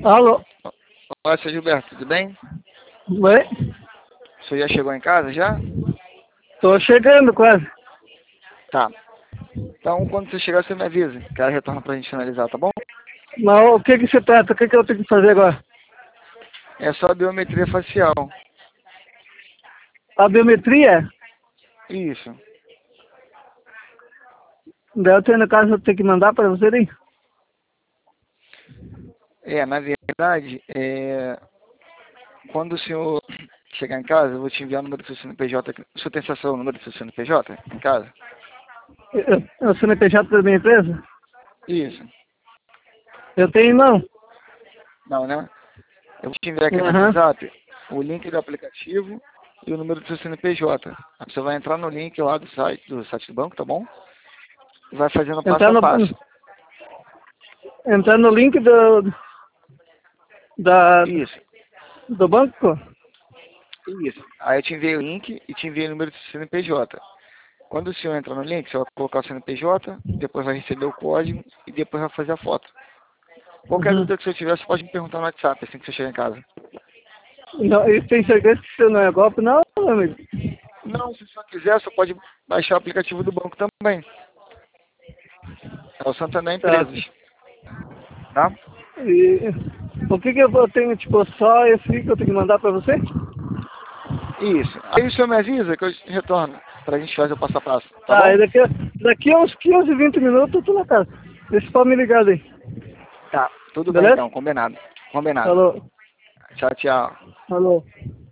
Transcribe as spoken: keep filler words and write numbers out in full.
Alô? Olá, seu Gilberto, tudo bem? Oi? O senhor já chegou em casa já? Tô chegando quase. Tá. Então, quando você chegar, você me avisa. Quero retorno pra gente finalizar, tá bom? Mas o que que se trata? O que que eu tenho que fazer agora? É só a biometria facial. A biometria? Isso. Daí eu tenho no caso, eu tenho que mandar para você aí? É, na verdade, é... quando o senhor chegar em casa, eu vou te enviar o número do seu C N P J. aqui. O senhor tem acesso ao número do seu C N P J em casa? Eu, o C N P J da minha empresa? Isso. Eu tenho não. Não, né? Eu vou te enviar aqui no Aham. WhatsApp o link do aplicativo e o número do seu C N P J. Você vai entrar no link lá do site do, site do banco, tá bom? E vai fazendo passo Entrar a no, passo. entrar no link do, da, Isso. do banco? Isso. Aí eu te enviei o link e te enviei o número do C N P J. Quando o senhor entrar no link, você vai colocar o C N P J, depois vai receber o código e depois vai fazer a foto. Qualquer Uhum. dúvida que você tiver, você pode me perguntar no WhatsApp assim que você chegar em casa. Não, e tem certeza que isso não é golpe não, meu amigo? Não, se o senhor quiser, você pode baixar o aplicativo do banco também. É o Santander Tá. Empresas. Tá? E o que que eu tenho, tipo, só esse que eu tenho que mandar para você? Isso. Aí o senhor me avisa que eu retorno pra gente fazer o passo a passo. Tá Tá, e bom? daqui, a- daqui a uns quinze, vinte minutos eu tô na casa. Deixa só me ligar aí. Tá. Tudo bem Beleza? então. Combinado. Combinado. Falou. Tchau, tchau. Falou.